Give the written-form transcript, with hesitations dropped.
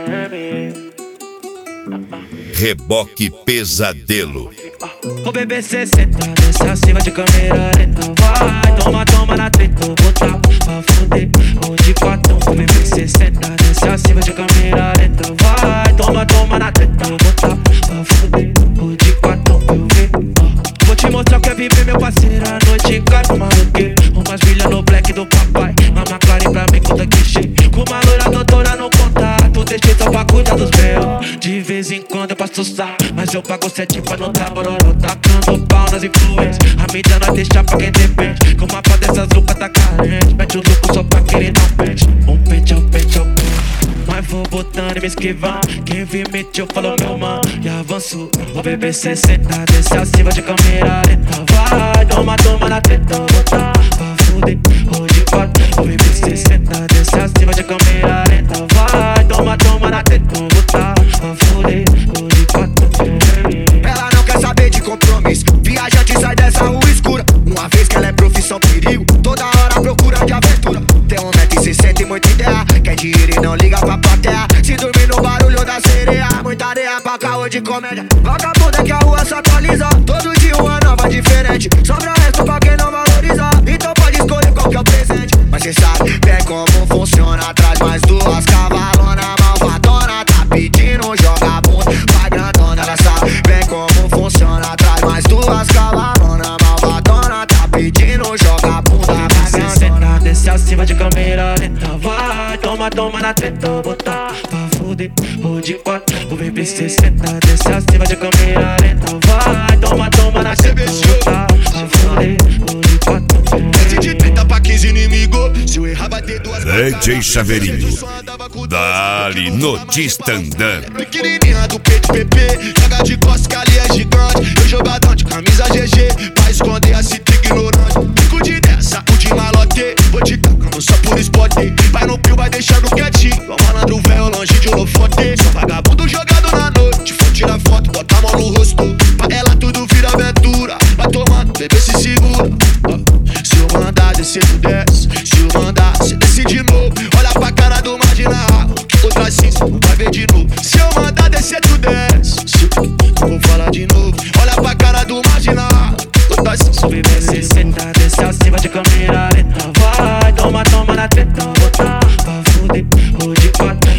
Reboque Pesadelo. O bebê 60, desce acima de câmera lenta. Vai, toma, toma na treta, botar pra fuder. O de quatro, o bebê 60, desce acima de câmera lenta. Vai, toma, toma na treta, botar pra fuder. O de quatro, eu ver. Vou te mostrar o que é viver, meu parceiro. A noite cai com maluqueiro. Umas brilha no black do papai. Uma McLaren pra mim, conta que cheio. Com uma loira doutora no contato. Deixei só pra cuidar dos meus. De vez em quando eu passo sal, mas eu pago 7 pra não dar bororó. Tacando pau nas influências, a mídia não deixa pra quem depende. Com uma pá dessas loucas tá carente. Mete o louco só pra querer dar um pente. Um pente, um pente, um pente. Mas vou botando e me esquivando. Quem vir mentiu falou meu mano. E avanço, o bebê 60, desce acima de câmera lenta. Vai, toma, toma na treta, botar pra fuder. Hoje quatro, o bebê 60, desce acima de câmera lenta. Vai, toma, toma na treta, botar pra fuder. Hoje quatro, ela não quer saber de compromisso. Viajante sai dessa rua escura. Uma vez que ela é profissão perigo, toda hora procura de aventura. Tem 1,60 m e muita ideia. Quer dinheiro e não liga pra plateia. Se dormir no barulho da sereia, muita areia pra caô de comédia. Vagabunda que a rua se atualiza. Todo dia uma nova diferente. Sobra resto pra quem não valoriza. Então pode escolher qual que é o presente. Mas cê sabe bem como funciona. Traz mais duas cavalona malvadona. Tá pedindo, joga bunda, vai grandona. Ela sabe bem como funciona. Traz mais duas cavalona malvadona. Tá pedindo, joga bunda, vai grandona. desce acima de câmera lenta. Vai, toma, toma na treta, botar pra fuder. O de quatro, o bebê 60, desce acima de câmera lenta. Vai, toma, toma na treta, botar pra fuder. O de quatro, desce de 30 pra 15 inimigo. Se eu errar, bater duas DJ Chaveirinho, dali notista andando. Pequenininha do peito PP, joga de costas que ali é gigante. Eu jogadão de camisa GG, pra esconder a cita ignorante. Fico de dessa, o de malote, vou te tacando só por spot. Vai no pio, vai deixando quietinho, ó malandro velho longe de holofote. Sou vagabundo jogado na noite, for tirar foto, bota a mão no rosto. Pra ela tudo vira aventura, vai tomando, bebê se segura. Se eu mandar descer, tu desce. Se eu mandar, cê desce de novo. Olha pra cara do marginal, outra assim cê não vai ver de novo. Se eu mandar descer, tu desce. Eu vou falar de novo. Olha pra cara do marginal, outra assim cê o bebê 60, desce acima de câmera lenta. Vai, toma, toma na treta, botar pra fuder. O de quatro,